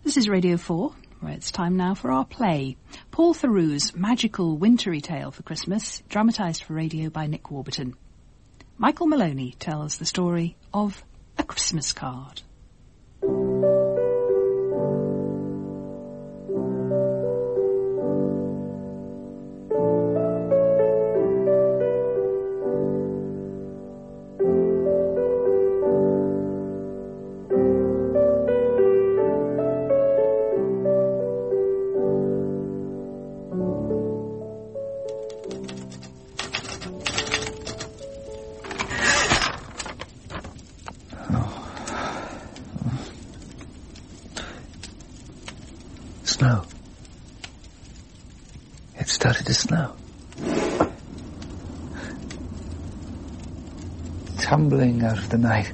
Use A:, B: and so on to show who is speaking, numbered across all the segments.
A: This is Radio 4, where it's time now for our play. Paul Theroux's magical wintry tale for Christmas, dramatised for radio by Nick Warburton. Michael Maloney tells the story of A Christmas Card.
B: Snow. It started to snow. Tumbling out of the night.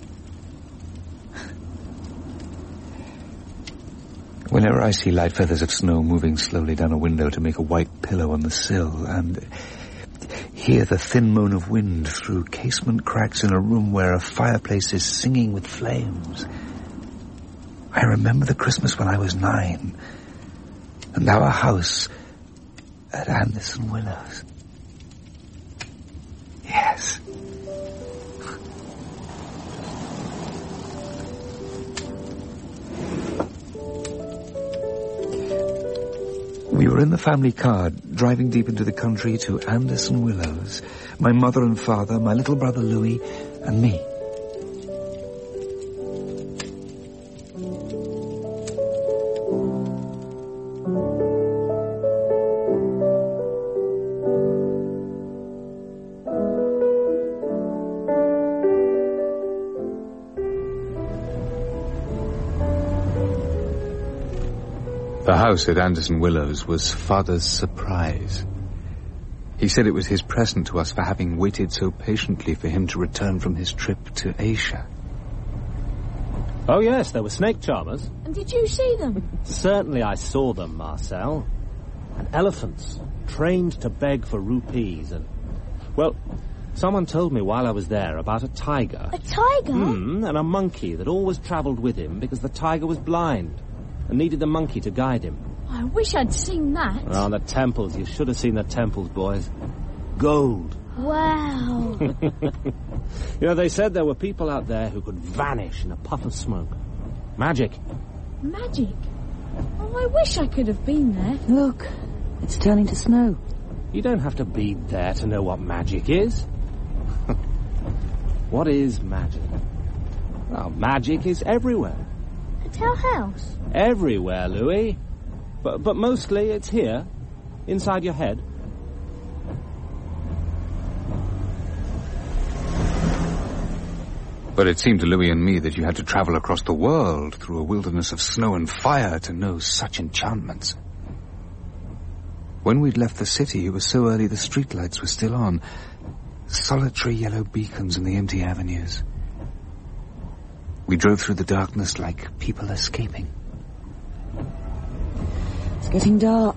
B: Whenever I see light feathers of snow moving slowly down a window to make a white pillow on the sill, and hear the thin moan of wind through casement cracks in a room where a fireplace is singing with flames, I remember the Christmas when I was 9, and our house at Anderson Willows. Yes. We were in the family car, driving deep into the country to Anderson Willows. My mother and father, my little brother Louis, and me. The house at Anderson Willows was Father's surprise. He said it was his present to us for having waited so patiently for him to return from his trip to Asia.
C: Oh, yes, there were snake charmers.
D: And did you see them?
C: Certainly I saw them, Marcel. And elephants, trained to beg for rupees. And, well, someone told me while I was there about a tiger.
D: A tiger?
C: And a monkey that always travelled with him because the tiger was blind and needed the monkey to guide him.
D: I wish I'd seen that.
C: Oh, the temples. You should have seen the temples, boys. Gold.
D: Wow.
C: You know, they said there were people out there who could vanish in a puff of smoke. Magic.
D: Magic? Oh, I wish I could have been there.
E: Look, it's turning to snow.
C: You don't have to be there to know what magic is. What is magic? Well, magic is everywhere.
D: At our house?
C: Everywhere, Louis. But mostly it's here, inside your head.
B: But it seemed to Louis and me that you had to travel across the world through a wilderness of snow and fire to know such enchantments. When we'd left the city, it was so early the streetlights were still on. Solitary yellow beacons in the empty avenues. We drove through the darkness like people escaping.
E: It's getting dark.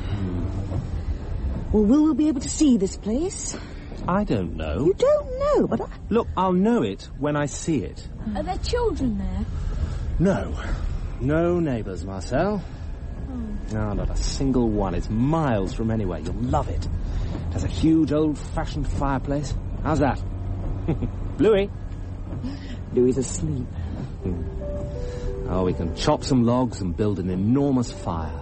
E: Well, will we be able to see this place?
C: I don't know.
E: You don't know, but
C: Look, I'll know it when I see it.
D: Are there children there?
C: No. No neighbours, Marcel. No, not a single one. It's miles from anywhere. You'll love it. It has a huge old-fashioned fireplace. How's that? Louis?
E: Louis is asleep.
C: Oh, we can chop some logs and build an enormous fire.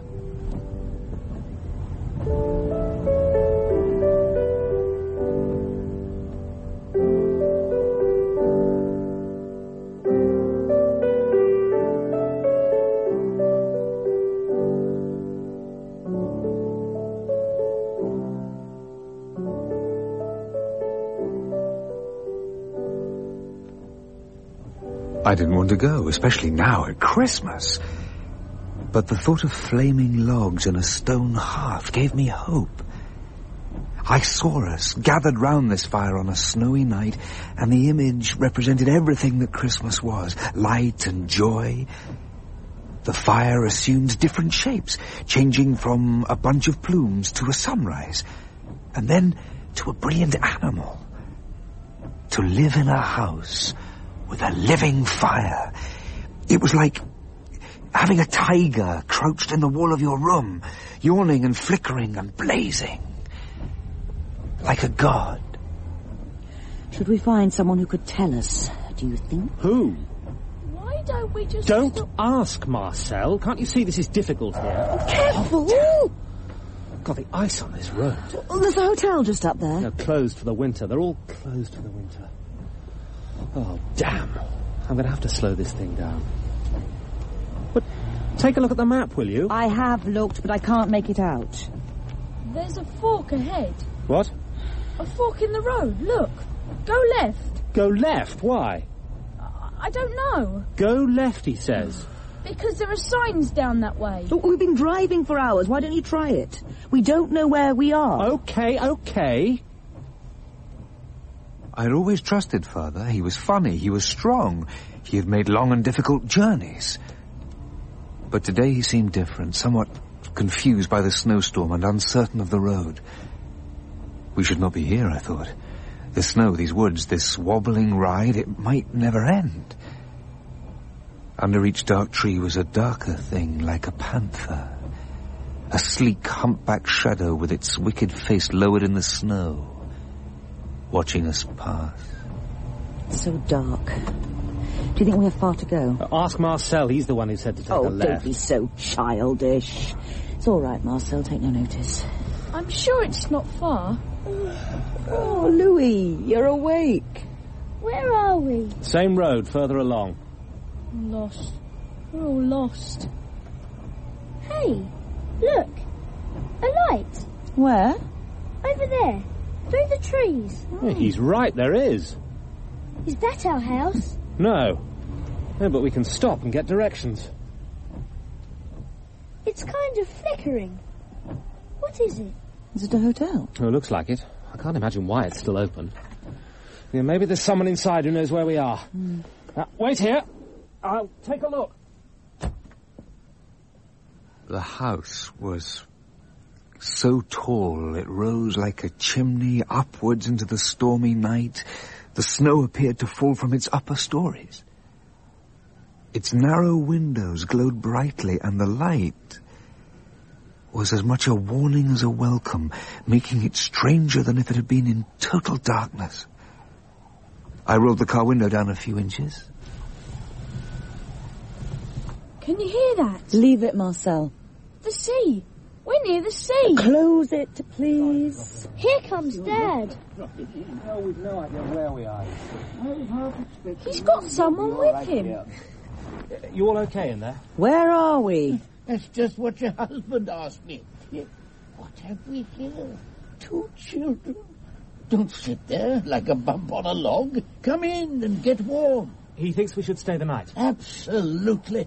B: I didn't want to go, especially now at Christmas. But the thought of flaming logs and a stone hearth gave me hope. I saw us gathered round this fire on a snowy night, and the image represented everything that Christmas was, light and joy. The fire assumed different shapes, changing from a bunch of plumes to a sunrise, and then to a brilliant animal. To live in a house with a living fire. It was like Having a tiger crouched in the wall of your room, yawning and flickering and blazing. Like a god.
E: Should we find someone who could tell us, do you think?
C: Who?
D: Why don't we just...
C: Don't ask, Marcel. Can't you see this is difficult here?
E: Careful!
C: God, the ice on this road.
E: Oh, there's a hotel just up there.
C: They're closed for the winter. They're all closed for the winter. Oh, damn. I'm going to have to slow this thing down. But take a look at the map, will you?
E: I have looked, but I can't make it out.
D: There's a fork ahead.
C: What?
D: A fork in the road. Look. Go left.
C: Go left? Why?
D: I don't know.
C: Go left, he says.
D: Because there are signs down that way.
E: Look, we've been driving for hours. Why don't you try it? We don't know where we are.
C: Okay.
B: I had always trusted Father. He was funny, he was strong. He had made long and difficult journeys. But today he seemed different, somewhat confused by the snowstorm and uncertain of the road. We should not be here, I thought. The snow, these woods, this wobbling ride, it might never end. Under each dark tree was a darker thing, like a panther. A sleek, humpbacked shadow with its wicked face lowered in the snow, watching us pass.
E: It's so dark. Do you think we have far to go?
C: Ask Marcel. He's the one who said to take the left.
E: Oh, don't be so childish. It's all right, Marcel. Take no notice.
D: I'm sure it's not far.
E: Oh, Louis, you're awake.
D: Where are we?
C: Same road, further along.
D: Lost. We're all lost. Hey, look. A light.
E: Where?
D: Over there. Through the trees.
C: Yeah, he's right, there is.
D: Is that our house?
C: No, but we can stop and get directions.
D: It's kind of flickering. What is it?
E: Is it a hotel?
C: Oh, it looks like it. I can't imagine why it's still open. Yeah, maybe there's someone inside who knows where we are. Wait here. I'll take a look.
B: The house was so tall it rose like a chimney upwards into the stormy night. The snow appeared to fall from its upper stories. Its narrow windows glowed brightly, and the light was as much a warning as a welcome, making it stranger than if it had been in total darkness. I rolled the car window down a few inches.
D: Can you hear that?
E: Leave it, Marcel.
D: The sea. We're near the sea.
E: Close it, please.
D: Here comes Dad.
C: No, we've no idea where we are.
D: He's got someone with him.
C: You all okay in there?
E: Where are we?
F: That's just what your husband asked me. What have we here? 2 children. Don't sit there like a bump on a log. Come in and get warm.
C: He thinks we should stay the night.
F: Absolutely.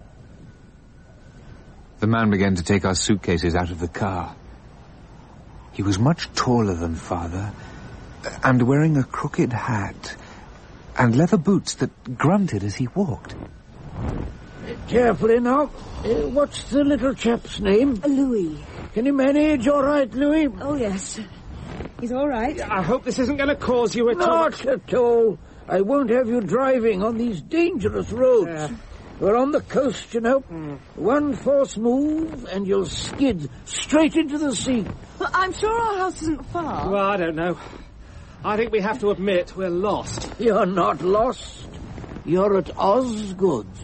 B: The man began to take our suitcases out of the car. He was much taller than Father, and wearing a crooked hat, and leather boots that grunted as he walked.
F: Carefully now. What's the little chap's name?
E: Louis.
F: Can you manage all right, Louis?
E: Oh, yes. He's all right.
C: I hope this isn't going to cause you
F: Not at all. I won't have you driving on these dangerous roads. We're on the coast, you know. One false move and you'll skid straight into the sea.
E: Well, I'm sure our house isn't far.
C: Well, I don't know. I think we have to admit we're lost.
F: You're not lost. You're at Osgood's.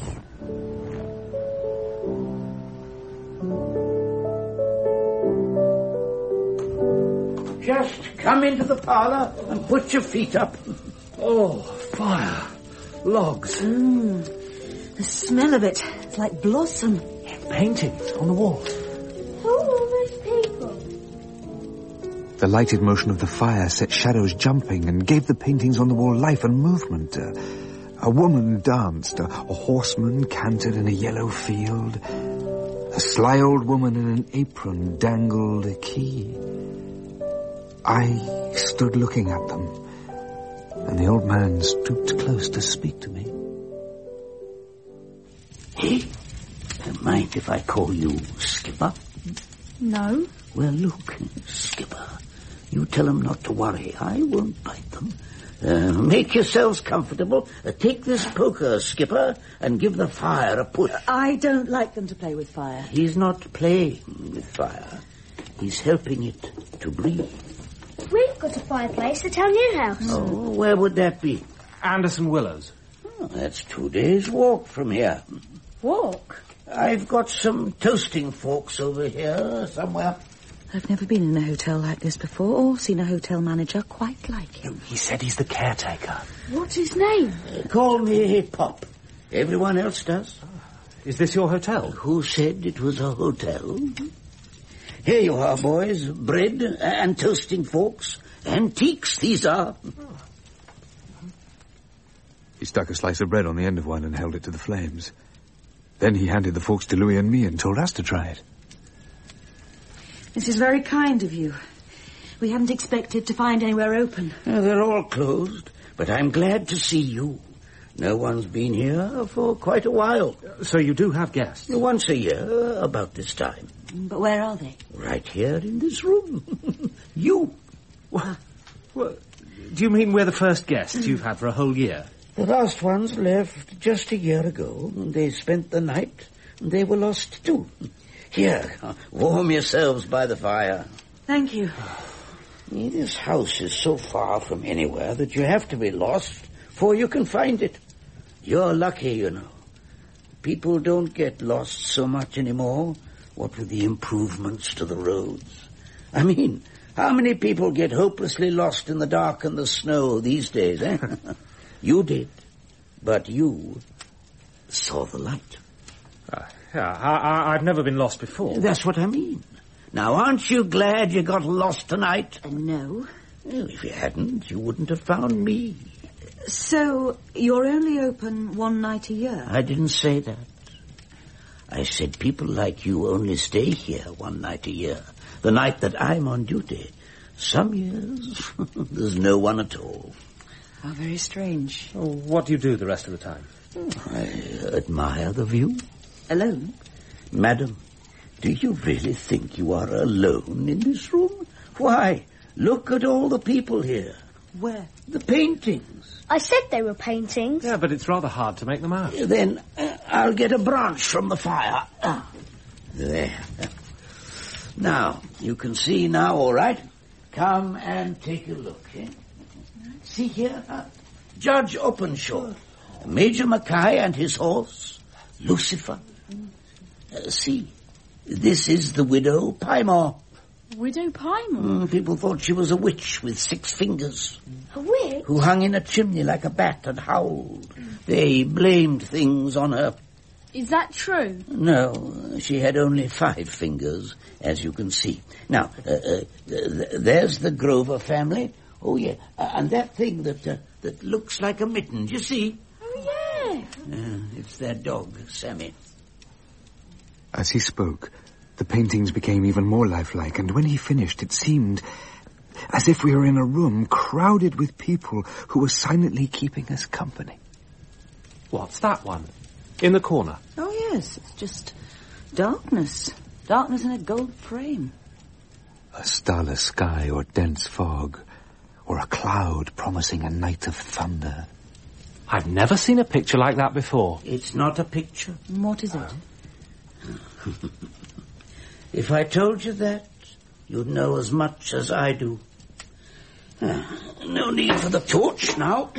F: Just come into the parlour and put your feet up. Oh, fire. Logs.
E: The smell of it. It's like blossom.
C: Paintings on the walls.
D: Who are all those people?
B: The lighted motion of the fire set shadows jumping and gave the paintings on the wall life and movement. A woman danced. A horseman cantered in a yellow field. A sly old woman in an apron dangled a key. I stood looking at them, and the old man stooped close to speak to me.
F: Hey, mind if I call you Skipper?
D: No.
F: Well, look, Skipper, you tell them not to worry. I won't bite them. Make yourselves comfortable. Take this poker, Skipper, and give the fire a push.
E: I don't like them to play with fire.
F: He's not playing with fire. He's helping it to breathe.
G: We've got a fireplace at our new house.
F: Oh, where would that be?
C: Anderson Willows.
F: Oh, that's 2 days' walk from here.
D: Walk?
F: I've got some toasting forks over here somewhere.
E: I've never been in a hotel like this before or seen a hotel manager quite like him.
C: He said he's the caretaker.
D: What's his name?
F: Call me Pop. Everyone else does.
C: Is this your hotel?
F: Who said it was a hotel? Here you are, boys. Bread and toasting forks. Antiques, these are.
B: He stuck a slice of bread on the end of one and held it to the flames. Then he handed the forks to Louis and me and told us to try it.
E: This is very kind of you. We hadn't expected to find anywhere open.
F: They're all closed, but I'm glad to see you. No one's been here for quite a while.
C: So you do have guests?
F: Once a year, about this time.
E: But where are they?
F: Right here in this room. You.
C: Well, do you mean we're the first guests you've had for a whole year?
F: The last ones left just a year ago. They spent the night. They were lost too. Here, warm yourselves by the fire.
E: Thank you.
F: This house is so far from anywhere that you have to be lost before you can find it. You're lucky, you know. People don't get lost so much anymore, what with the improvements to the roads. I mean, how many people get hopelessly lost in the dark and the snow these days, eh? You did, but you saw the light.
C: I've never been lost before.
F: That's what I mean. Now, aren't you glad you got lost tonight?
E: No.
F: Well, if you hadn't, you wouldn't have found me.
E: So, you're only open one night a year?
F: I didn't say that. I said people like you only stay here one night a year. The night that I'm on duty. Some years, there's no one at all.
E: How very strange.
C: Oh, what do you do the rest of the time?
F: I admire the view.
E: Alone?
F: Madam, do you really think you are alone in this room? Why, look at all the people here.
E: Where?
F: The paintings.
G: I said they were paintings.
C: Yeah, but it's rather hard to make them out.
F: Then I'll get a branch from the fire. There. Now, you can see now, all right? Come and take a look. Eh? See here? Judge Openshaw, Major Mackay and his horse, Lucifer. See, this is the widow Pymore.
D: Widow Pymore?
F: People thought she was a witch with 6 fingers.
G: A witch?
F: Who hung in a chimney like a bat and howled. They blamed things on her.
D: Is that true?
F: No, she had only 5 fingers, as you can see. Now, there's the Grover family. Oh, yeah, and that thing that looks like a mitten, do you see?
D: Oh, yeah.
F: It's their dog, Sammy.
B: As he spoke, the paintings became even more lifelike, and when he finished, it seemed as if we were in a room crowded with people who were silently keeping us company.
C: What's that one? In the corner?
E: Oh, yes, it's just darkness. Darkness in a gold frame.
B: A starless sky or dense fog, or a cloud promising a night of thunder.
C: I've never seen a picture like that before.
F: It's not a picture.
E: What is it?
F: If I told you that, you'd know as much as I do. No need for the torch now.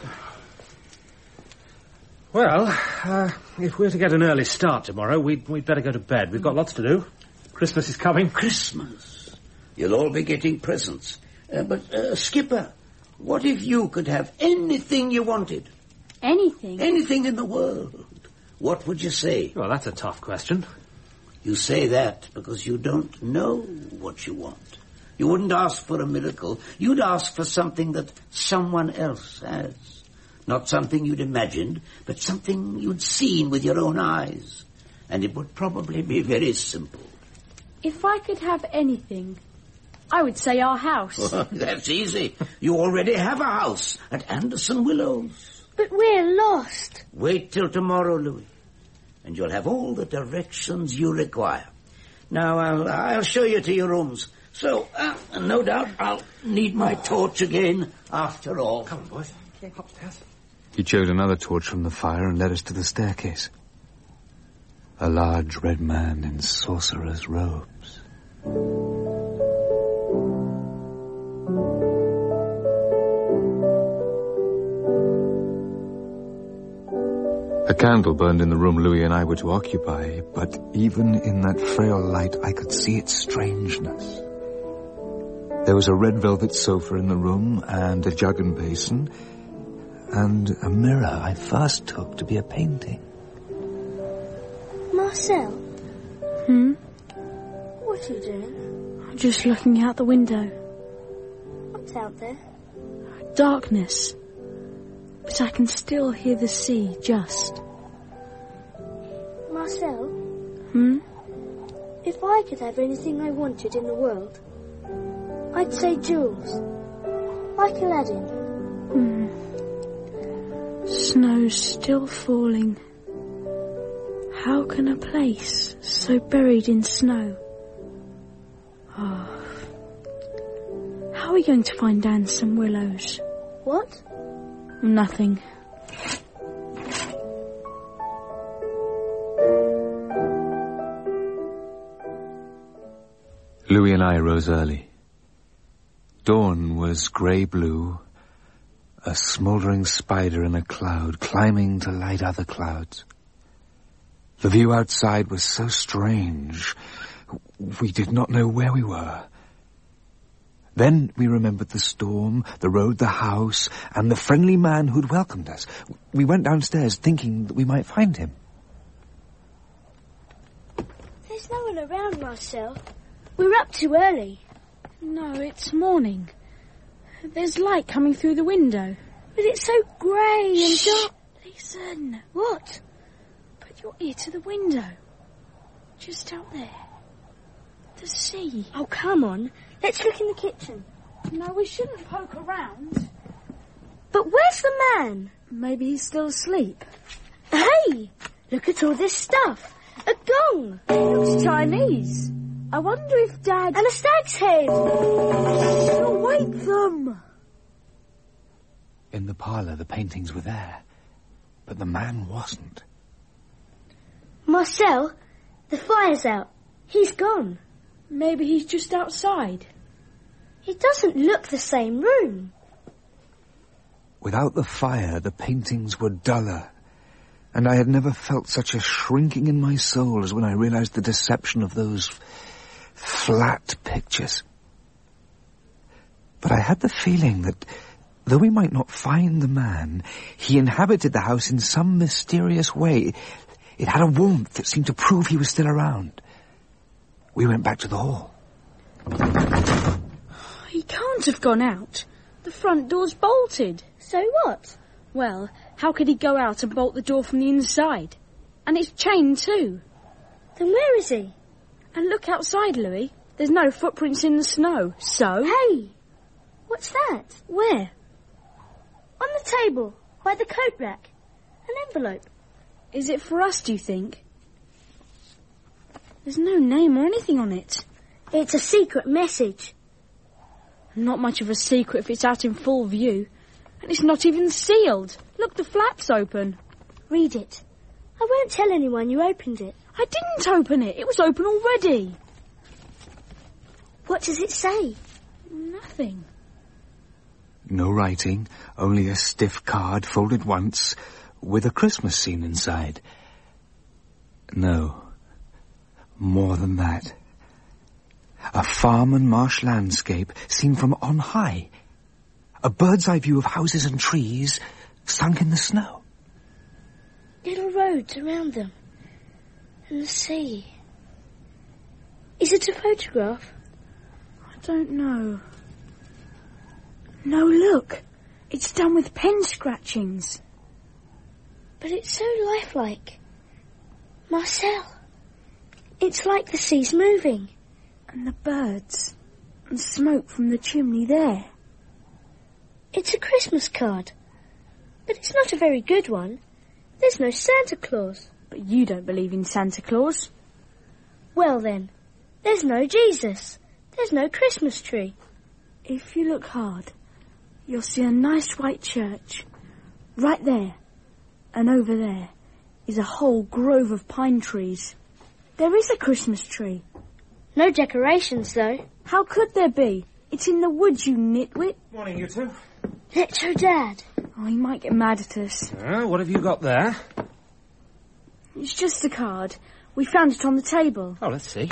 C: Well, if we're to get an early start tomorrow, we'd better go to bed. We've got lots to do. Christmas is coming.
F: Christmas. You'll all be getting presents. But, Skipper, what if you could have anything you wanted?
D: Anything?
F: Anything in the world. What would you say?
C: Well, that's a tough question.
F: You say that because you don't know what you want. You wouldn't ask for a miracle. You'd ask for something that someone else has. Not something you'd imagined, but something you'd seen with your own eyes. And it would probably be very simple.
D: If I could have anything, I would say our house.
F: Well, that's easy. You already have a house at Anderson Willows.
G: But we're lost.
F: Wait till tomorrow, Louis, and you'll have all the directions you require. Now, I'll show you to your rooms. So, no doubt I'll need my torch again after all.
C: Come on, boys. Upstairs.
B: He chose another torch from the fire and led us to the staircase. A large red man in sorcerer's robes. A candle burned in the room Louis and I were to occupy, but even in that frail light I could see its strangeness. There was a red velvet sofa in the room, and a jug and basin, and a mirror I first took to be a painting.
G: Marcel? What are you doing?
D: I'm just looking out the window.
G: What's out there?
D: Darkness. But I can still hear the sea, just.
G: Marcel? If I could have anything I wanted in the world, I'd say jewels. Like Aladdin.
D: Snow's still falling. How can a place so buried in snow? Oh. How are we going to find Dan some willows?
G: What?
D: Nothing.
B: Louis and I rose early. Dawn was grey-blue, a smouldering spider in a cloud climbing to light other clouds. The view outside was so strange, we did not know where we were. Then we remembered the storm, the road, the house, and the friendly man who'd welcomed us. We went downstairs thinking that we might find him.
G: There's no one around, Marcel. We're up too early.
D: No, it's morning. There's light coming through the window.
G: But it's so grey and dark.
D: Listen.
G: What?
D: Put your ear to the window. Just out there. The sea.
G: Oh, come on. Let's look in the kitchen.
D: No, we shouldn't poke around.
G: But where's the man?
D: Maybe he's still asleep.
G: Hey! Look at all this stuff. A gong.
D: It looks Chinese. I wonder if Dad...
G: And a stag's head.
D: She'll wake them.
B: In the parlour, the paintings were there, but the man wasn't.
G: Marcel, the fire's out. He's gone.
D: Maybe he's just outside.
G: It doesn't look the same room.
B: Without the fire, the paintings were duller, and I had never felt such a shrinking in my soul as when I realized the deception of those flat pictures. But I had the feeling that, though we might not find the man, he inhabited the house in some mysterious way. It had a warmth that seemed to prove he was still around. We went back to the hall.
D: He can't have gone out. The front door's bolted.
G: So what?
D: Well, how could he go out and bolt the door from the inside? And it's chained too.
G: Then where is he?
D: And look outside, Louis. There's no footprints in the snow. So?
G: Hey! What's that?
D: Where?
G: On the table, by the coat rack. An envelope.
D: Is it for us, do you think? There's no name or anything on it.
G: It's a secret message.
D: Not much of a secret if it's out in full view. And it's not even sealed. Look, the flap's open.
G: Read it. I won't tell anyone you opened it.
D: I didn't open it. It was open already.
G: What does it say?
D: Nothing.
B: No writing, only a stiff card folded once, with a Christmas scene inside. No, more than that. A farm and marsh landscape seen from on high. A bird's eye view of houses and trees sunk in the snow.
G: Little roads around them. And the sea. Is it a photograph?
D: I don't know. No, look. It's done with pen scratchings.
G: But it's so lifelike. Marcel, it's like the sea's moving.
D: And the birds. And smoke from the chimney there.
G: It's a Christmas card. But it's not a very good one. There's no Santa Claus.
D: But you don't believe in Santa Claus.
G: Well then, there's no Jesus. There's no Christmas tree.
D: If you look hard, you'll see a nice white church. Right there. And over there is a whole grove of pine trees. There is a Christmas tree.
G: No decorations, though.
D: How could there be? It's in the woods, you nitwit.
C: Morning, you two.
G: Let's show Dad.
D: Oh, he might get mad at us.
C: What have you got there?
D: It's just a card. We found it on the table.
C: Oh, let's see.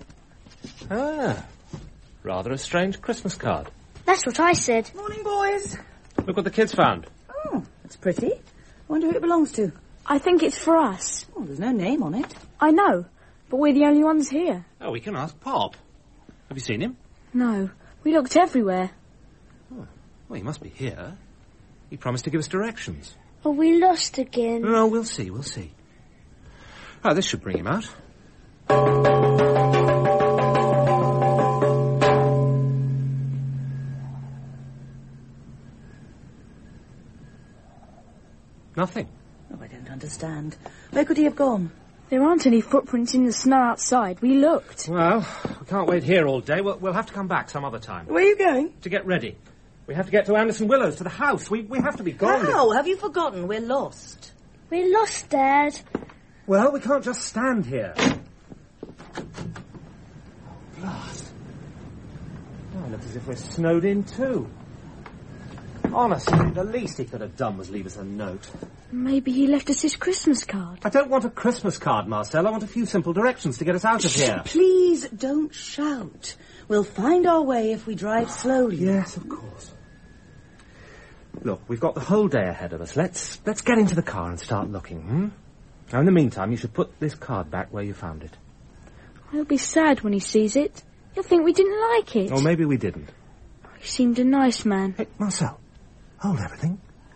C: Rather a strange Christmas card.
G: That's what I said.
E: Morning, boys.
C: Look what the kids found.
E: Oh, that's pretty. Wonder who it belongs to.
D: I think it's for us.
E: Oh, there's no name on it.
D: I know, but we're the only ones here.
C: Oh, we can ask Pop. Have you seen him?
D: No, we looked everywhere.
C: Oh, well, he must be here. He promised to give us directions.
G: Are we lost again?
C: No, we'll see. Oh, this should bring him out. Nothing.
E: Oh, I don't understand. Where could he have gone?
D: There aren't any footprints in the snow outside. We looked.
C: Well, we can't wait here all day. We'll have to come back some other time.
E: Where are you going?
C: To get ready. We have to get to Anderson Willows, to the house. We have to be gone.
E: How? Have you forgotten? We're lost.
G: We're lost, Dad.
C: Well, we can't just stand here. Blast. Oh, it looks as if we're snowed in too. Honestly, the least he could have done was leave us a note.
D: Maybe he left us his Christmas card.
C: I don't want a Christmas card, Marcel. I want a few simple directions to get us out of here.
E: Please don't shout. We'll find our way if we drive slowly.
C: Yes, of course. Look, we've got the whole day ahead of us. Let's get into the car and start looking, Now, in the meantime, you should put this card back where you found it.
D: He'll be sad when he sees it. He'll think we didn't like it.
C: Or maybe we didn't.
D: He seemed a nice man.
C: Hey, Marcel, hold everything.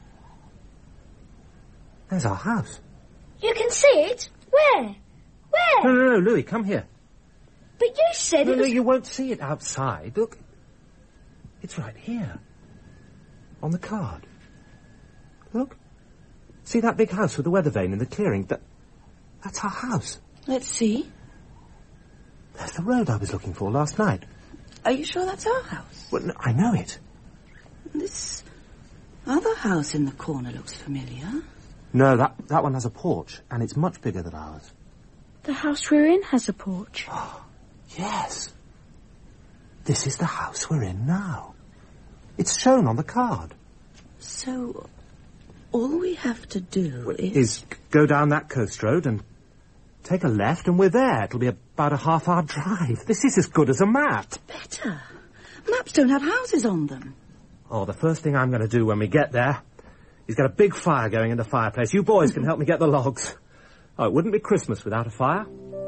C: There's our house.
G: You can see it? Where? Where?
C: No, Louis, come here.
G: But you said it was...
C: No, you won't see it outside. Look, it's right here. On the card. Look. See that big house with the weather vane in the clearing? That's our house.
E: Let's see.
C: There's the road I was looking for last night.
E: Are you sure that's our house?
C: Well, no, I know it.
E: This other house in the corner looks familiar.
C: No, that one has a porch, and it's much bigger than ours.
D: The house we're in has a porch.
C: Oh, yes. This is the house we're in now. It's shown on the card.
E: So, all we have to do
C: is go down that coast road and take a left, and we're there. It'll be about a half-hour drive. This is as good as a map.
E: Better. Maps don't have houses on them.
C: Oh, the first thing I'm going to do when we get there is get a big fire going in the fireplace. You boys can help me get the logs. Oh, it wouldn't be Christmas without a fire.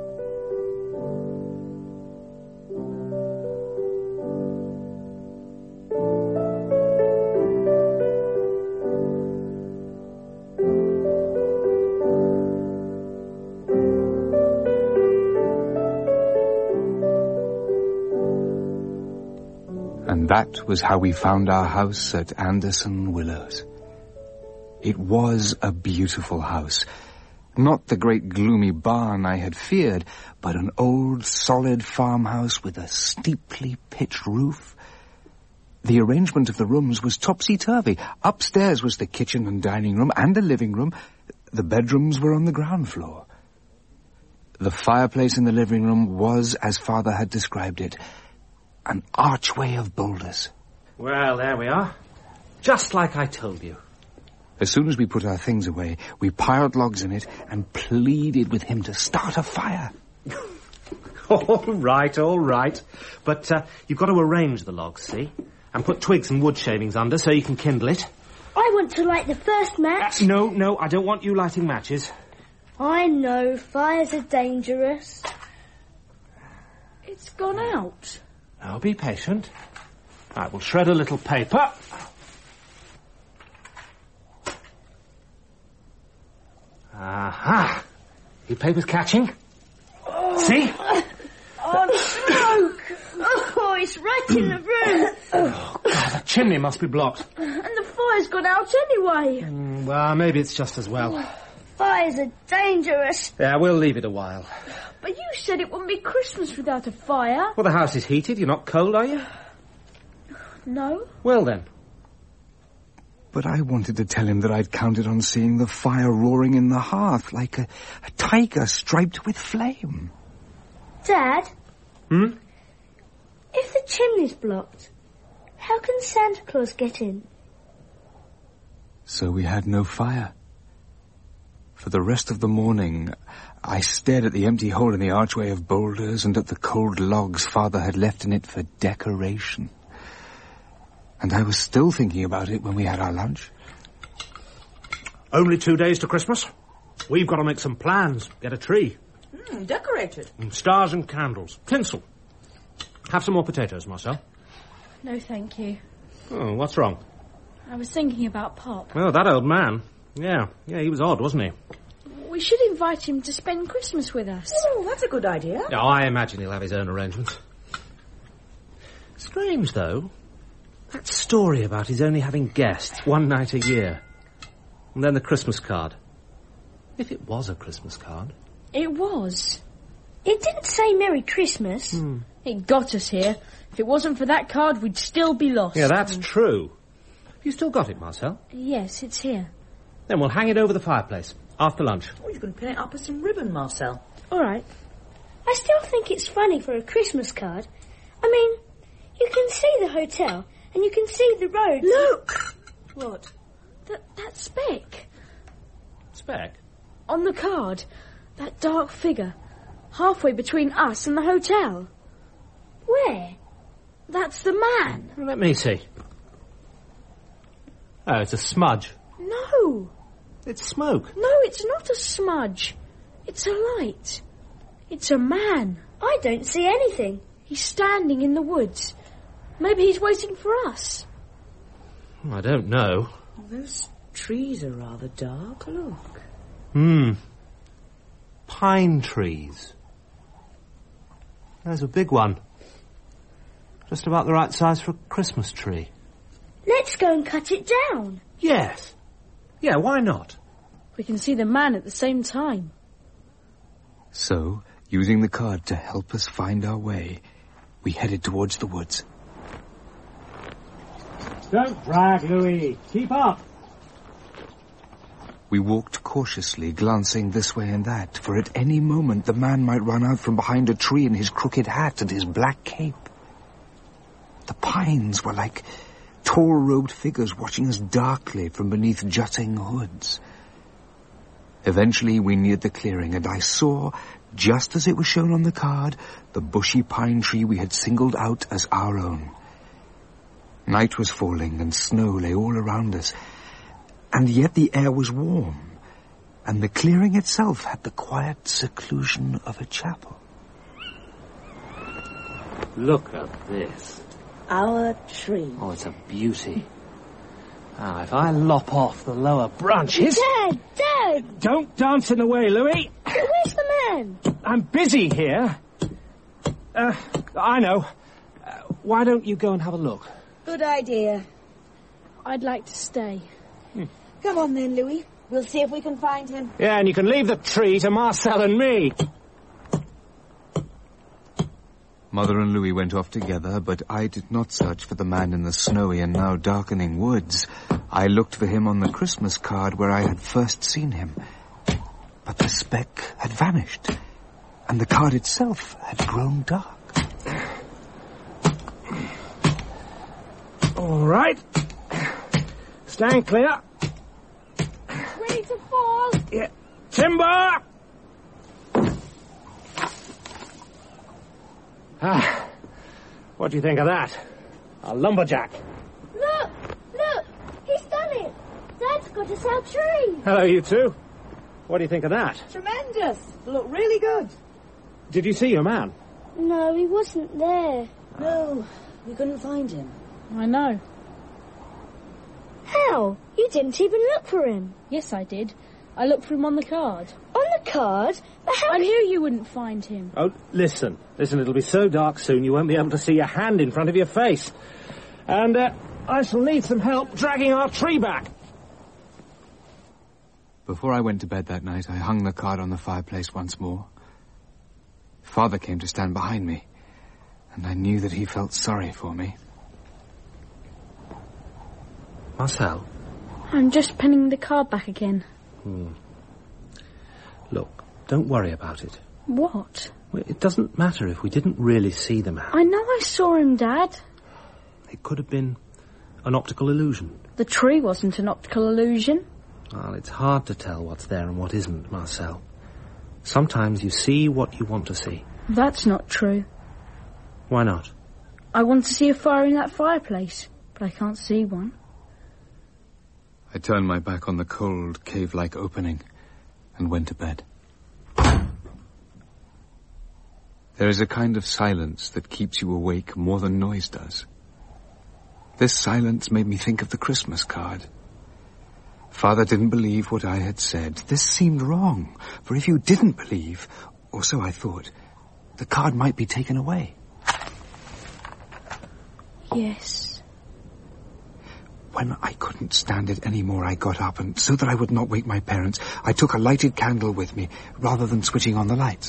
B: And that was how we found our house at Anderson Willows. It was a beautiful house. Not the great gloomy barn I had feared, but an old solid farmhouse with a steeply pitched roof. The arrangement of the rooms was topsy-turvy. Upstairs was the kitchen and dining room and a living room. The bedrooms were on the ground floor. The fireplace in the living room was, as Father had described it, an archway of boulders.
C: Well, there we are. Just like I told you.
B: As soon as we put our things away, we piled logs in it and pleaded with him to start a fire.
C: All right. But you've got to arrange the logs, see? And put twigs and wood shavings under so you can kindle it.
G: I want to light the first match.
C: No, I don't want you lighting matches.
G: I know, fires are dangerous.
E: It's gone out.
C: Oh, be patient. Right, we'll shred a little paper. Aha! Your paper's catching.
G: Oh.
C: See?
G: Oh, smoke! Oh, it's right in the room.
C: Oh, God, the chimney must be blocked.
G: And the fire's gone out anyway.
C: Well, maybe it's just as well.
G: Fires are dangerous.
C: Yeah, we'll leave it a while.
D: But you said it wouldn't be Christmas without a fire.
C: Well, the house is heated. You're not cold, are you?
D: No.
C: Well, then.
B: But I wanted to tell him that I'd counted on seeing the fire roaring in the hearth like a tiger striped with flame.
G: Dad?
C: Hmm?
G: If the chimney's blocked, how can Santa Claus get in?
B: So we had no fire. For the rest of the morning, I stared at the empty hole in the archway of boulders and at the cold logs Father had left in it for decoration. And I was still thinking about it when we had our lunch.
C: Only 2 days to Christmas. We've got to make some plans. Get a tree.
E: Decorate it.
C: And stars and candles. Tinsel. Have some more potatoes, Marcel.
D: No, thank you.
C: Oh, what's wrong?
D: I was thinking about Pop.
C: Oh, that old man. Yeah, he was odd, wasn't he?
D: We should invite him to spend Christmas with us.
E: Oh, that's a good idea.
C: Oh, I imagine he'll have his own arrangements. Strange, though. That story about his only having guests one night a year. And then the Christmas card. If it was a Christmas card.
D: It was.
G: It didn't say Merry Christmas.
D: It got us here. If it wasn't for that card, we'd still be lost.
C: Yeah, that's true. Have you still got it, Marcel?
D: Yes, it's here.
C: Then we'll hang it over the fireplace after lunch.
E: Oh, you can pin it up with some ribbon, Marcel.
G: All right. I still think it's funny for a Christmas card. I mean, you can see the hotel and you can see the roads.
E: Look! What?
D: That speck.
C: Speck?
D: On the card. That dark figure. Halfway between us and the hotel.
G: Where?
D: That's the man.
C: Let me see. Oh, it's a smudge.
D: No.
C: It's smoke.
D: No, it's not a smudge. It's a light. It's a man.
G: I don't see anything.
D: He's standing in the woods. Maybe he's waiting for us.
C: I don't know.
E: Those trees are rather dark. Look.
C: Pine trees. There's a big one. Just about the right size for a Christmas tree.
G: Let's go and cut it down.
C: Yes. Yeah, why not?
D: We can see the man at the same time.
B: So, using the card to help us find our way, we headed towards the woods.
C: Don't drag, Louis. Keep up.
B: We walked cautiously, glancing this way and that, for at any moment the man might run out from behind a tree in his crooked hat and his black cape. The pines were like tall-robed figures watching us darkly from beneath jutting hoods. Eventually we neared the clearing, and I saw, just as it was shown on the card, the bushy pine tree we had singled out as our own. Night was falling, and snow lay all around us, and yet the air was warm, and the clearing itself had the quiet seclusion of a chapel.
C: Look at this.
E: Our tree.
C: Oh, it's a beauty. Now, if I lop off the lower branches...
G: Dad!
C: Don't dance in the way, Louis.
G: Where's the man?
C: I'm busy here. I know. Why don't you go and have a look?
E: Good idea.
D: I'd like to stay.
E: Come on then, Louis. We'll see if we can find him.
C: Yeah, and you can leave the tree to Marcel and me.
B: Mother and Louis went off together, but I did not search for the man in the snowy and now darkening woods. I looked for him on the Christmas card where I had first seen him. But the speck had vanished, and the card itself had grown dark.
C: All right. Stand clear.
G: Ready to fall?
C: Yeah. Timber! What do you think of that? A lumberjack.
G: Look! He's done it! Dad's got us our tree!
C: Hello, you two. What do you think of that?
E: Tremendous. Look really good.
C: Did you see your man?
G: No, he wasn't there.
E: No, we couldn't find him.
D: I know.
G: How? You didn't even look for him.
D: Yes, I did. I looked for him on the card.
G: On the card? But how...
D: I knew you wouldn't find him.
C: Oh, listen, it'll be so dark soon you won't be able to see your hand in front of your face. And, I shall need some help dragging our tree back.
B: Before I went to bed that night, I hung the card on the fireplace once more. Father came to stand behind me, and I knew that he felt sorry for me.
C: Marcel?
D: I'm just pinning the card back again.
C: Look, don't worry about it.
D: What?
C: Well, it doesn't matter if we didn't really see the man.
D: I know I saw him, Dad.
C: It could have been an optical illusion.
D: The tree wasn't an optical illusion.
C: Well, it's hard to tell what's there and what isn't, Marcel. Sometimes you see what you want to see.
D: That's not true.
C: Why not?
D: I want to see a fire in that fireplace, but I can't see one.
B: I turned my back on the cold, cave-like opening and went to bed. There is a kind of silence that keeps you awake more than noise does. This silence made me think of the Christmas card. Father didn't believe what I had said. This seemed wrong, for if you didn't believe, or so I thought, the card might be taken away.
D: Yes.
B: When I couldn't stand it anymore, I got up, and so that I would not wake my parents, I took a lighted candle with me, rather than switching on the lights.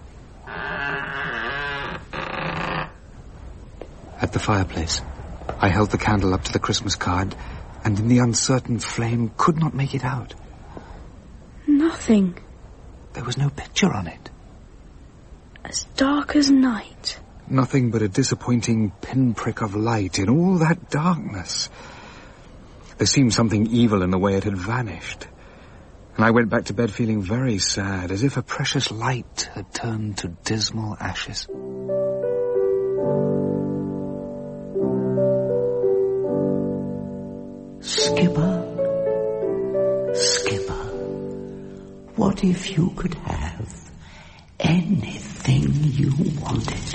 B: At the fireplace, I held the candle up to the Christmas card, and in the uncertain flame could not make it out.
D: Nothing.
B: There was no picture on it.
D: As dark as night.
B: Nothing but a disappointing pinprick of light in all that darkness. There seemed something evil in the way it had vanished, and I went back to bed feeling very sad, as if a precious light had turned to dismal ashes.
F: Skipper, Skipper, what if you could have anything you wanted?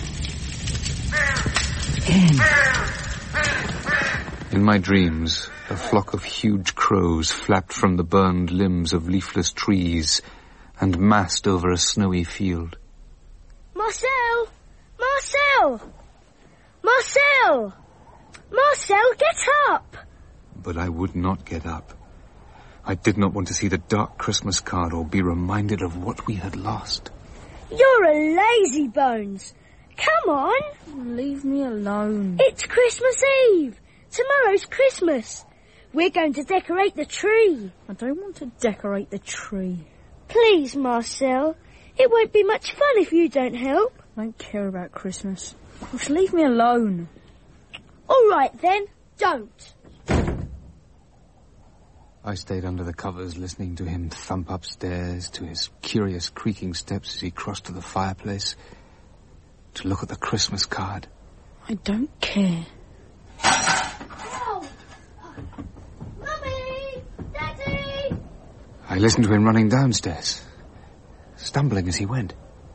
B: In my dreams, a flock of huge crows flapped from the burned limbs of leafless trees and massed over a snowy field.
G: Marcel! Marcel! Marcel! Marcel, get up!
B: But I would not get up. I did not want to see the dark Christmas card or be reminded of what we had lost.
G: You're a lazy bones. Come on.
D: Leave me alone.
G: It's Christmas Eve. Tomorrow's Christmas. We're going to decorate the tree.
D: I don't want to decorate the tree.
G: Please, Marcel. It won't be much fun if you don't help.
D: I don't care about Christmas. Just leave me alone.
G: All right, then. Don't.
B: I stayed under the covers, listening to him thump upstairs, to his curious creaking steps as he crossed to the fireplace, to look at the Christmas card.
D: I don't care.
G: Oh. Mummy! Daddy!
B: I listened to him running downstairs, stumbling as he went.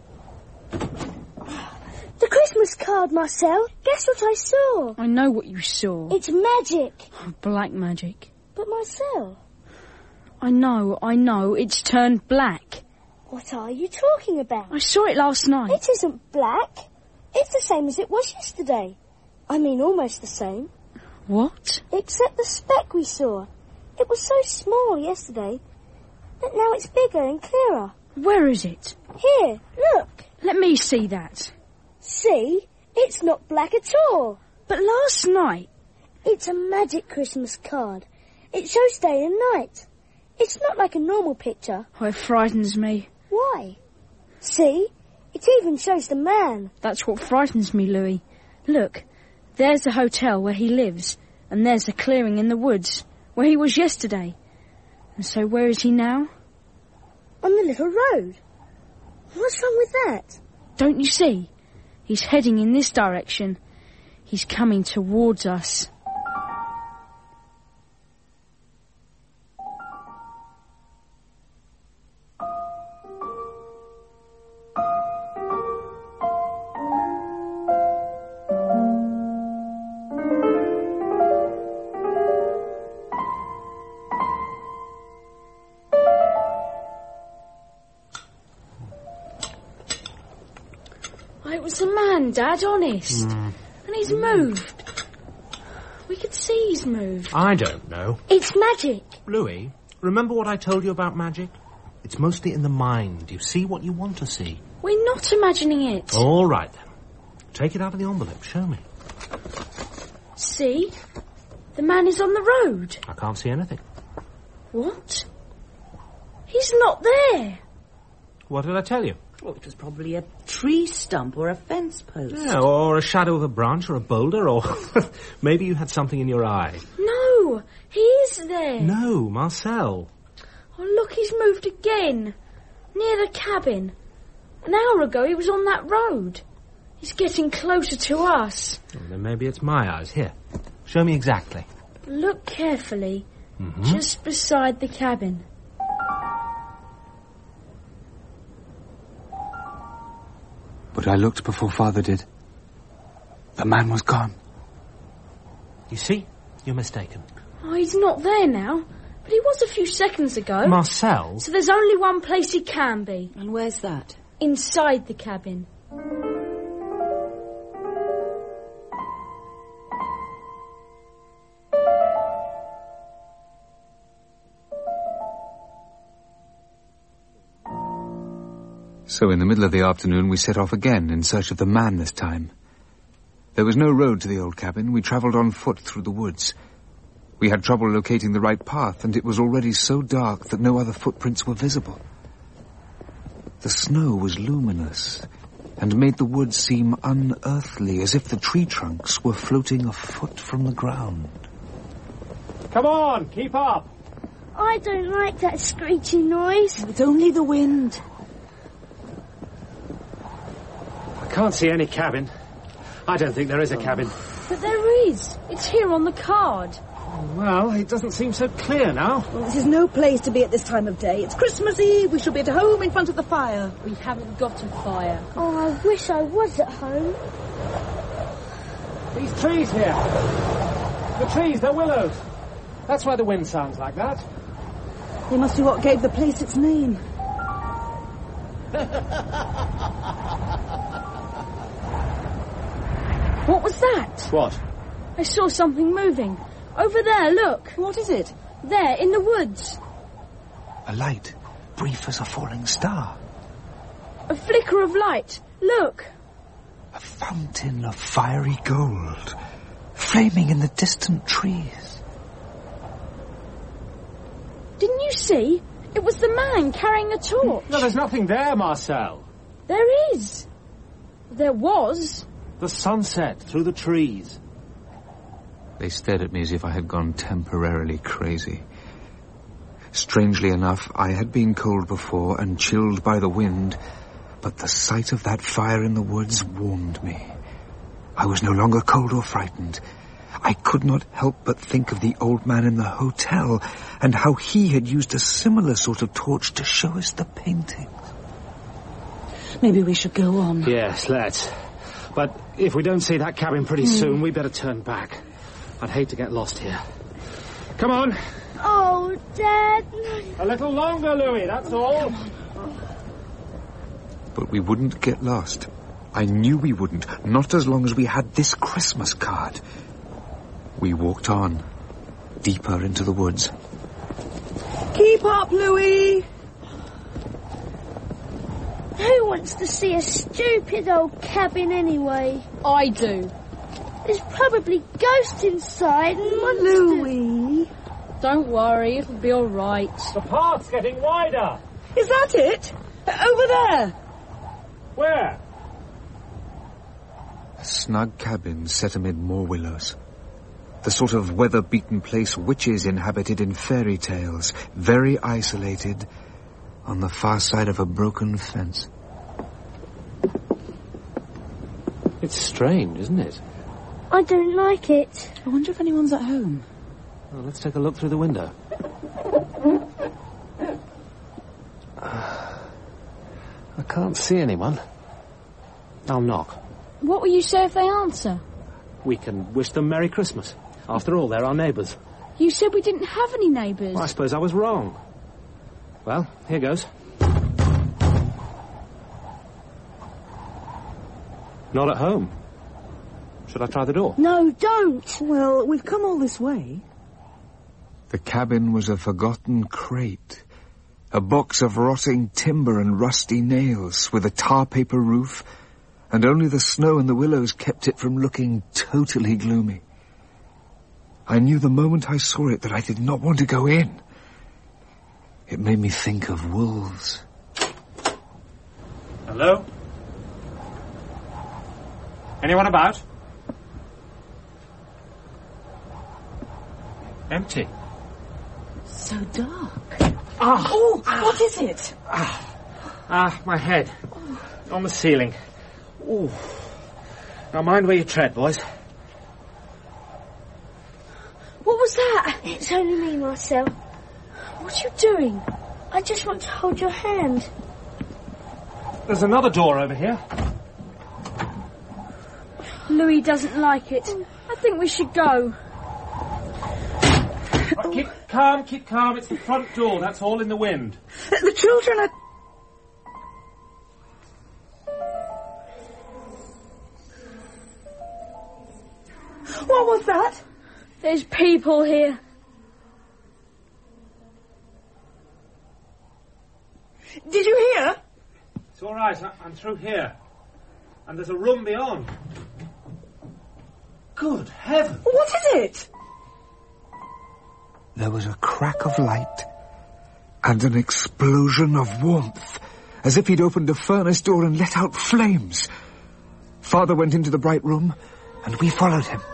G: The Christmas card, Marcel. Guess what I saw?
D: I know what you saw.
G: It's magic.
D: Black magic.
G: But Marcel...
D: I know, it's turned black.
G: What are you talking about?
D: I saw it last night.
G: It isn't black. It's the same as it was yesterday. I mean, almost the same.
D: What?
G: Except the speck we saw. It was so small yesterday, but now it's bigger and clearer.
D: Where is it?
G: Here, look.
D: Let me see that.
G: See? It's not black at all.
D: But last night...
G: It's a magic Christmas card. It shows day and night. It's not like a normal picture.
D: Oh, it frightens me.
G: Why? See? It even shows the man.
D: That's what frightens me, Louis. Look, there's the hotel where he lives, and there's the clearing in the woods, where he was yesterday. And so where is he now?
G: On the little road. What's wrong with that?
D: Don't you see? He's heading in this direction. He's coming towards us. It was a man, Dad, honest. And he's moved. We could see he's moved.
C: I don't know.
G: It's magic.
C: Louis, remember what I told you about magic? It's mostly in the mind. You see what you want to see.
D: We're not imagining it.
C: All right, then. Take it out of the envelope. Show me.
D: See? The man is on the road.
C: I can't see anything.
D: What? He's not there.
C: What did I tell you?
E: Well, it was probably a tree stump or a fence post.
C: Yeah, or a shadow of a branch or a boulder, or maybe you had something in your eye.
D: No, he is there.
C: No, Marcel.
D: Oh, look, he's moved again. Near the cabin. An hour ago he was on that road. He's getting closer to us.
C: Well, then maybe it's my eyes. Here, show me exactly.
D: Look carefully.
C: Mm-hmm.
D: Just beside the cabin.
B: But I looked before Father did. The man was gone.
C: You see? You're mistaken.
D: Oh, he's not there now. But he was a few seconds ago.
C: Marcel?
D: So there's only one place he can be.
E: And where's that?
D: Inside the cabin.
B: So in the middle of the afternoon we set off again in search of the man this time. There was no road to the old cabin. We travelled on foot through the woods. We had trouble locating the right path, and it was already so dark that no other footprints were visible. The snow was luminous and made the woods seem unearthly, as if the tree trunks were floating a foot from the ground.
C: Come on, keep up.
G: I don't like that screeching noise.
E: It's only the wind.
C: I can't see any cabin. I don't think there is a cabin.
D: But there is. It's here on the card.
C: Well, it doesn't seem so clear now.
E: Well, this is no place to be at this time of day. It's Christmas Eve. We shall be at home in front of the fire.
D: We haven't got a fire.
G: Oh, I wish I was at home.
C: These trees here. The trees, they're willows. That's why the wind sounds like that.
E: They must be what gave the place its name.
D: What was that?
C: What?
D: I saw something moving. Over there, look.
E: What is it?
D: There, in the woods.
B: A light, brief as a falling star.
D: A flicker of light. Look.
B: A fountain of fiery gold, flaming in the distant trees.
D: Didn't you see? It was the man carrying a torch.
C: No, there's nothing there, Marcel.
D: There is. There was.
C: The sunset through the trees.
B: They stared at me as if I had gone temporarily crazy. Strangely enough, I had been cold before and chilled by the wind, but the sight of that fire in the woods warmed me. I was no longer cold or frightened. I could not help but think of the old man in the hotel and how he had used a similar sort of torch to show us the paintings.
E: Maybe we should go on.
C: Yes, let's. But if we don't see that cabin pretty soon, we better turn back. I'd hate to get lost here. Come on.
G: Oh, Dad.
C: A little longer, Louis, that's all.
B: But we wouldn't get lost. I knew we wouldn't, not as long as we had this Christmas card. We walked on, deeper into the woods.
E: Keep up, Louis!
G: Who wants to see a stupid old cabin anyway?
D: I do.
G: There's probably ghosts inside and monsters.
E: Louis!
D: Don't worry, it'll be all right.
C: The path's getting wider.
E: Is that it? Over there!
C: Where?
B: A snug cabin set amid more willows. The sort of weather-beaten place witches inhabited in fairy tales, very isolated, on the far side of a broken fence.
C: It's strange, isn't it?
G: I don't like it.
E: I wonder if anyone's at home.
C: Well, let's take a look through the window. I can't see anyone. I'll knock.
D: What will you say if they answer?
C: We can wish them Merry Christmas. After all, they're our neighbours.
D: You said we didn't have any neighbours.
C: Well, I suppose I was wrong. Well, here goes. Not at home. Should I try the door?
G: No, don't.
E: Well, we've come all this way.
B: The cabin was a forgotten crate, A box of rotting timber and rusty nails, with a tar paper roof, and only the snow and the willows kept it from looking totally gloomy. I knew the moment I saw it that I did not want to go in. It made me think of wolves.
H: Hello? Anyone about? Empty.
E: So dark.
H: What is it? My head. On the ceiling. Ooh. Now mind where you tread, boys.
G: What was that? It's only me, Marcel. What are you doing? I just want to hold your hand.
H: There's another door over here.
D: Louis doesn't like it. I think we should go.
H: Keep calm. It's the front door. That's all in the wind.
E: The children are... What was that?
D: There's people here.
E: Did you hear?
H: It's all right. I'm through here. And there's a room beyond. Good heaven.
E: What is it?
B: There was a crack of light and an explosion of warmth, as if he'd opened a furnace door and let out flames. Father went into the bright room, and we followed him.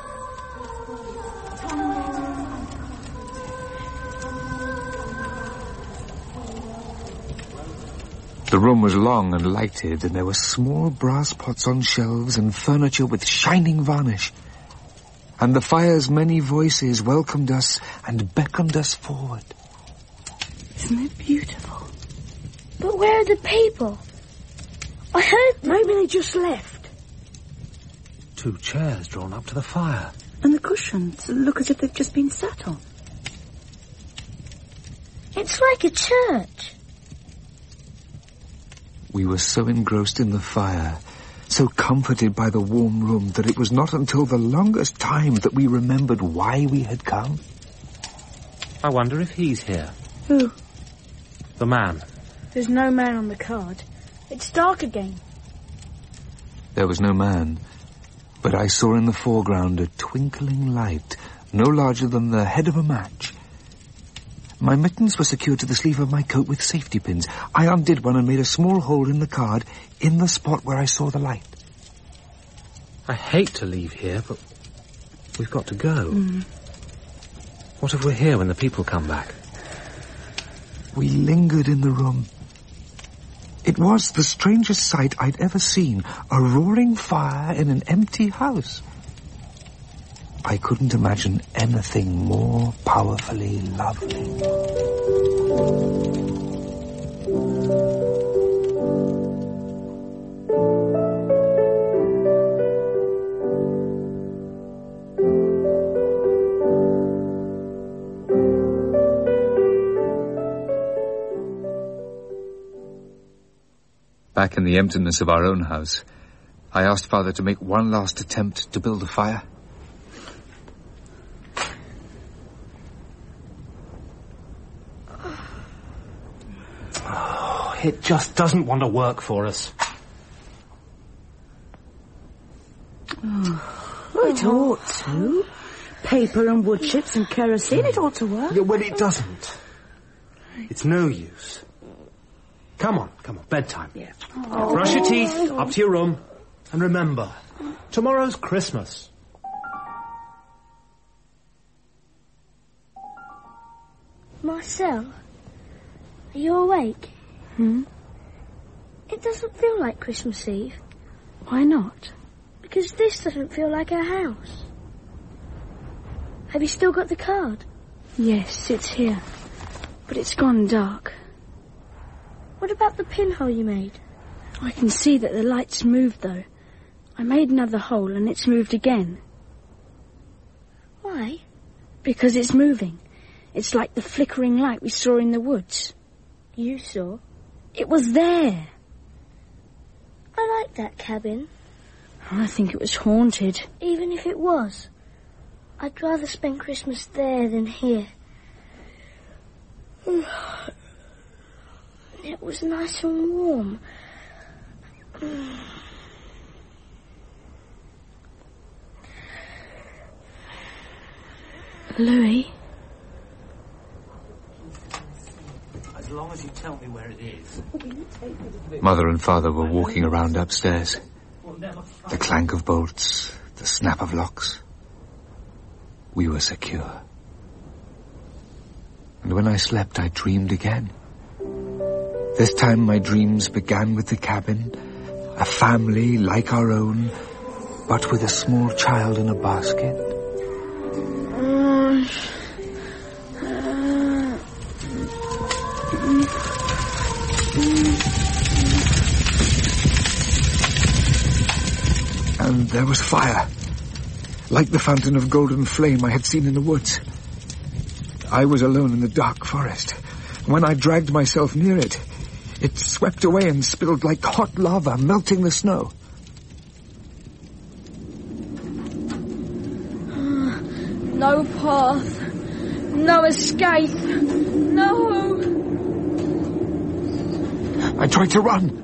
B: The room was long and lighted, and there were small brass pots on shelves and furniture with shining varnish. And the fire's many voices welcomed us and beckoned us forward.
E: Isn't it beautiful?
G: But where are the people? I heard them.
E: Maybe they just left.
C: 2 chairs drawn up to the fire.
E: And the cushions look as if they've just been sat on.
G: It's like a church.
B: We were so engrossed in the fire, so comforted by the warm room, that it was not until the longest time that we remembered why we had come.
C: I wonder if he's here.
D: Who?
C: The man.
D: There's no man on the card. It's dark again.
B: There was no man, but I saw in the foreground a twinkling light, no larger than the head of a match. My mittens were secured to the sleeve of my coat with safety pins. I undid one and made a small hole in the card in the spot where I saw the light.
C: I hate to leave here, but we've got to go. What if we're here when the people come back?
B: We lingered in the room. It was the strangest sight I'd ever seen, a roaring fire in an empty house. I couldn't imagine anything more powerfully lovely. Back in the emptiness of our own house, I asked Father to make one last attempt to build a fire.
C: It just doesn't want to work for us.
E: Well, it ought to. Paper and wood chips and kerosene, it ought to work.
C: Yeah, well, it doesn't. It's no use. Come on, bedtime.
E: Yeah.
C: Brush your teeth, up to your room, and remember, tomorrow's Christmas.
G: Marcel, are you awake? It doesn't feel like Christmas Eve.
D: Why not?
G: Because this doesn't feel like our house. Have you still got the card?
D: Yes, it's here. But it's gone dark.
G: What about the pinhole you made?
D: I can see that the light's moved, though. I made another hole and it's moved again.
G: Why?
D: Because it's moving. It's like the flickering light we saw in the woods.
G: You saw?
D: It was there.
G: I like that cabin.
D: I think it was haunted.
G: Even if it was, I'd rather spend Christmas there than here. It was nice and warm. Louis?
F: As long as you tell me where it is.
B: Mother and Father were walking around upstairs. The clank of bolts, the snap of locks. We were secure. And when I slept, I dreamed again. This time my dreams began with the cabin, a family like our own, but with a small child in a basket. And there was fire, like the fountain of golden flame I had seen in the woods. I was alone in the dark forest. When I dragged myself near it, it swept away and spilled like hot lava, melting the snow.
D: No path. No escape. No.
B: I tried to run.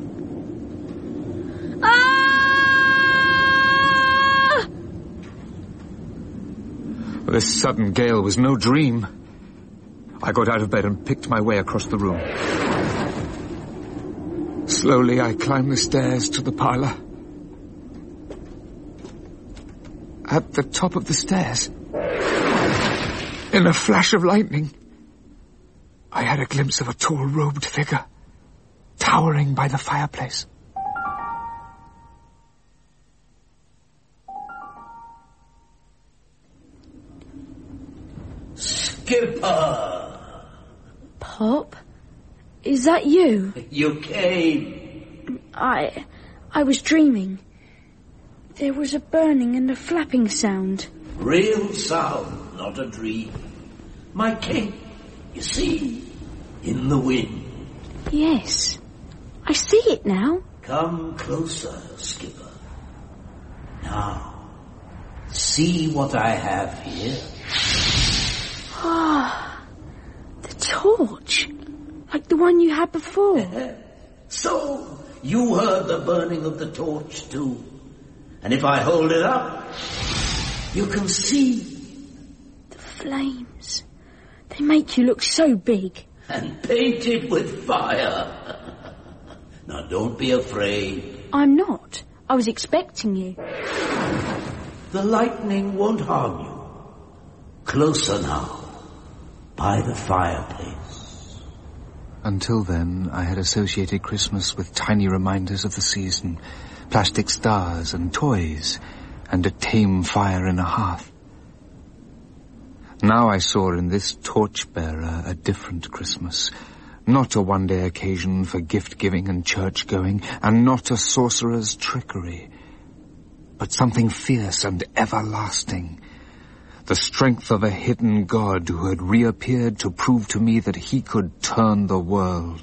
B: This sudden gale was no dream. I got out of bed and picked my way across the room. Slowly, I climbed the stairs to the parlour. At the top of the stairs, in a flash of lightning, I had a glimpse of a tall robed figure, towering by the fireplace.
F: Skipper!
D: Pop? Is that you?
F: You came.
D: I was dreaming. There was a burning and a flapping sound.
F: Real sound, not a dream. My cape, you see, in the wind.
D: Yes, I see it now.
F: Come closer, Skipper. Now, see what I have here.
D: Ah, the torch. Like the one you had before.
F: So, you heard the burning of the torch too. And if I hold it up, you can see.
D: The flames. They make you look so big.
F: And painted with fire. Now don't be afraid.
D: I'm not. I was expecting you.
F: The lightning won't harm you. Closer now. By the fireplace.
B: Until then, I had associated Christmas with tiny reminders of the season, plastic stars and toys, and a tame fire in a hearth. Now I saw in this torchbearer a different Christmas, not a one-day occasion for gift-giving and church-going, and not a sorcerer's trickery, but something fierce and everlasting, the strength of a hidden God who had reappeared to prove to me that he could turn the world.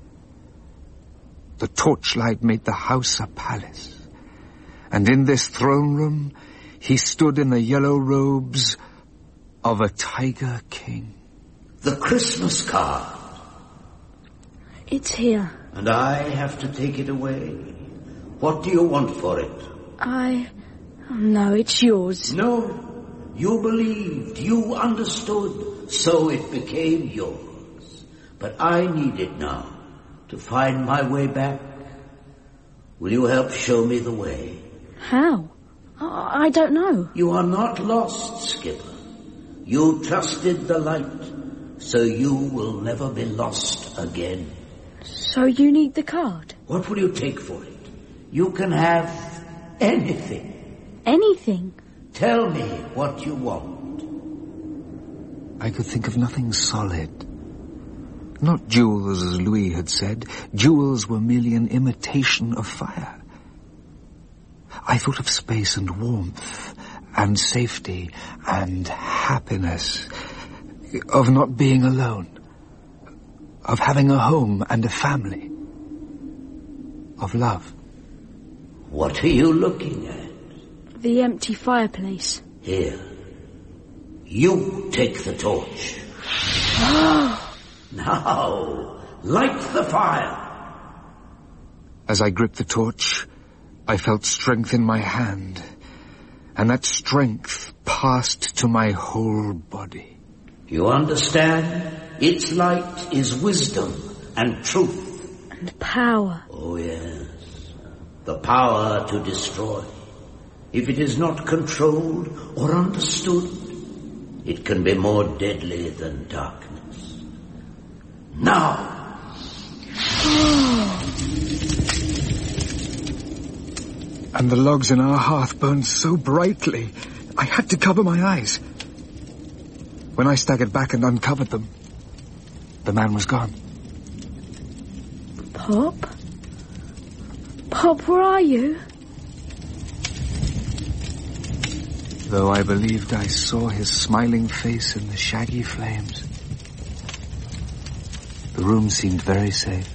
B: The torchlight made the house a palace, and in this throne room he stood in the yellow robes of a tiger king.
F: The Christmas card.
D: It's here.
F: And I have to take it away. What do you want for it?
D: No, it's yours.
F: No. You believed, you understood, so it became yours. But I need it now to find my way back. Will you help show me the way?
D: How? I don't know.
F: You are not lost, Skipper. You trusted the light, so you will never be lost again.
D: So you need the card?
F: What will you take for it? You can have anything.
D: Anything?
F: Tell me what you want.
B: I could think of nothing solid. Not jewels, as Louis had said. Jewels were merely an imitation of fire. I thought of space and warmth, and safety, and happiness. Of not being alone. Of having a home and a family. Of love.
F: What are you looking at?
D: The empty fireplace.
F: Here. You take the torch. Now, Light the fire.
B: As I gripped the torch, I felt strength in my hand, and that strength passed to my whole body.
F: You understand? Its light is wisdom and truth.
D: And power.
F: Oh, yes. The power to destroy. If it is not controlled or understood, it can be more deadly than darkness. Now!
B: And the logs in our hearth burned so brightly, I had to cover my eyes. When I staggered back and uncovered them, the man was gone.
D: Pop? Pop, where are you?
B: Though I believed I saw his smiling face in the shaggy flames. The room seemed very safe.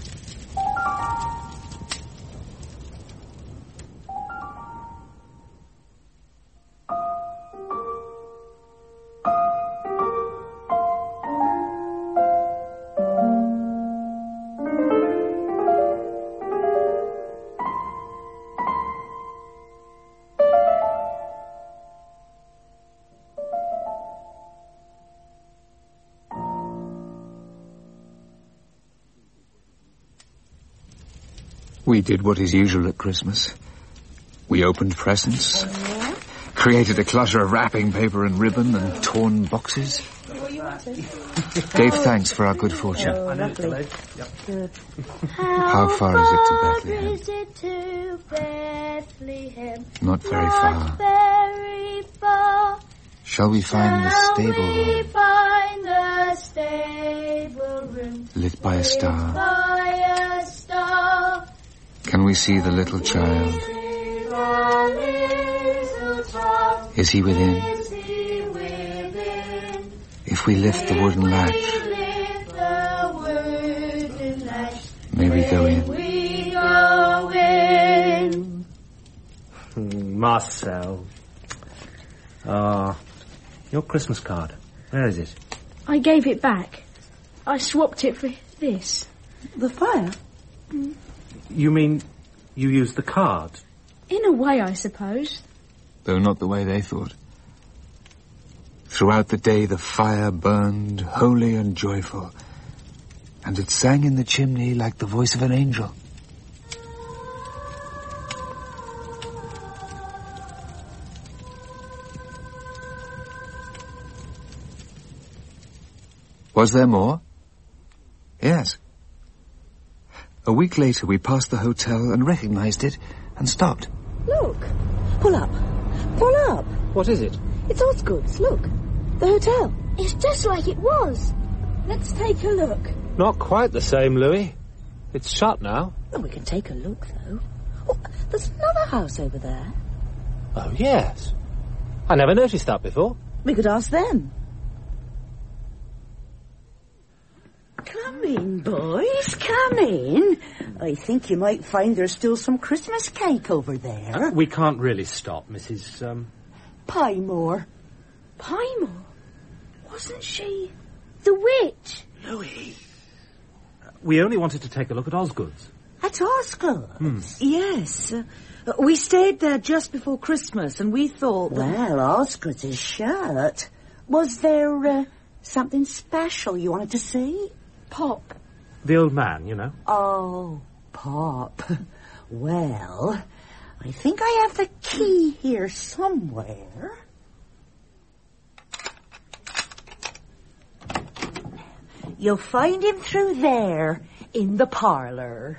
B: We did what is usual at Christmas. We opened presents, created a clutter of wrapping paper and ribbon and torn boxes. Gave thanks for our good fortune.
D: Oh, lovely. Good.
B: How far is it to Bethlehem?
G: Is it to Bethlehem?
B: Not very far.
G: Not very far.
B: Shall we find the stable
G: Shall we
B: room
G: find the stable room
B: lit by a star?
G: by a star?
B: Can we see the little child? Is he within? If we lift the wooden latch, may we go in?
C: Marcel. Your Christmas card. Where is it?
D: I gave it back. I swapped it for this.
E: The fire?
C: You mean you used the card?
D: In a way, I suppose.
B: Though not the way they thought. Throughout the day the fire burned, holy and joyful, and it sang in the chimney like the voice of an angel. Was there more? Yes. A week later we passed the hotel and recognized it and stopped.
E: Look. Pull up. Pull up.
C: What is it?
E: It's Osgood's. Look. The hotel.
G: It's just like it was.
E: Let's take a look.
C: Not quite the same, Louis. It's shut now.
E: Oh, we can take a look, though. Oh, there's another house over there.
C: Oh, yes. I never noticed that before.
E: We could ask them. Come in, boys, come in. I think you might find there's still some Christmas cake over there.
C: We can't really stop, Mrs.
E: Piemore.
D: Piemore? Wasn't she?
G: The witch.
E: Louis.
C: We only wanted to take a look at Osgood's.
E: At Osgood's? Yes. We stayed there just before Christmas and we thought... Well, Osgood's is shut. Was there something special you wanted to see?
D: Pop.
C: The old man, you know.
E: Oh, Pop. Well, I think I have the key here somewhere. You'll find him through there, in the parlour.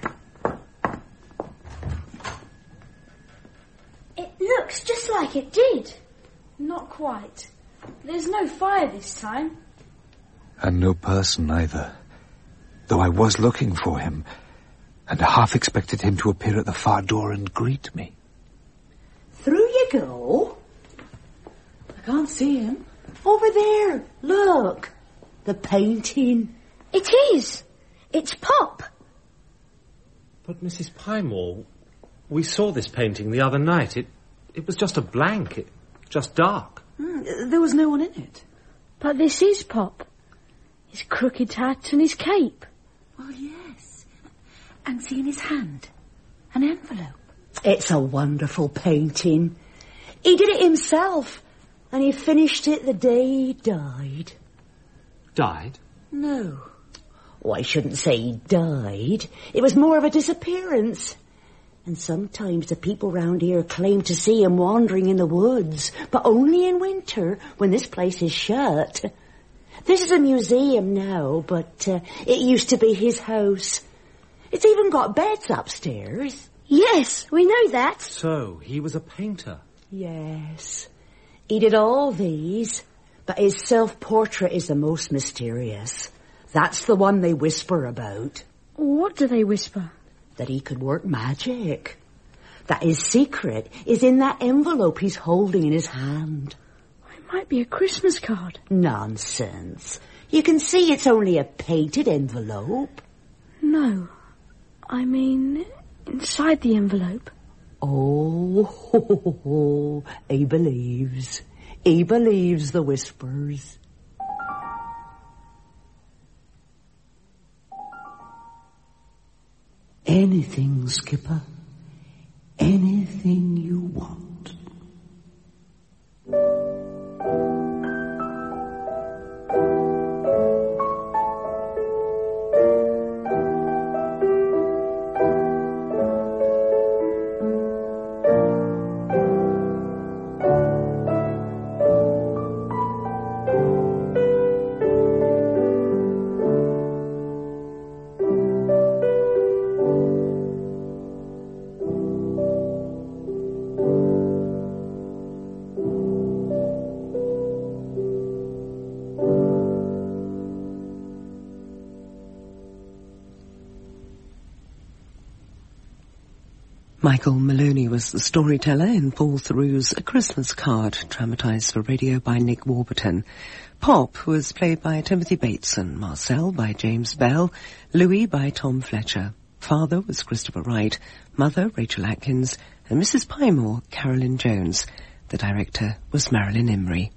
G: It looks just like it did.
D: Not quite. There's no fire this time.
B: And no person either. Though I was looking for him, and half expected him to appear at the far door and greet me.
E: Through you go. I can't see him. Over there, look. The painting.
G: It is. It's Pop.
C: But, Mrs. Piemore, we saw this painting the other night. It was just a blank. Just dark.
E: There was no one in it.
D: But this is Pop. His crooked hat and his cape.
E: Oh, yes. And see in his hand, an envelope. It's a wonderful painting. He did it himself, and he finished it the day he died.
H: Died?
E: No. Oh, I shouldn't say he died. It was more of a disappearance. And sometimes the people round here claim to see him wandering in the woods, but only in winter, when this place is shut. This is a museum now, but it used to be his house. It's even got beds upstairs.
G: Yes, we know that.
H: So, he was a painter?
E: Yes. He did all these, but his self-portrait is the most mysterious. That's the one they whisper about.
G: What do they whisper?
E: That he could work magic. That his secret is in that envelope he's holding in his hand.
G: It might be a Christmas card.
E: Nonsense. You can see it's only a painted envelope.
G: No. I mean, inside the envelope.
E: Oh, he believes. He believes the whispers.
F: Anything, Skipper. Anything you want.
I: Michael Maloney was the storyteller in Paul Theroux's A Christmas Card, dramatised for radio by Nick Warburton. Pop was played by Timothy Bateson, Marcel by James Bell, Louis by Tom Fletcher. Father was Christopher Wright, Mother Rachel Atkins, and Mrs. Pymore, Carolyn Jones. The director was Marilyn Imrie.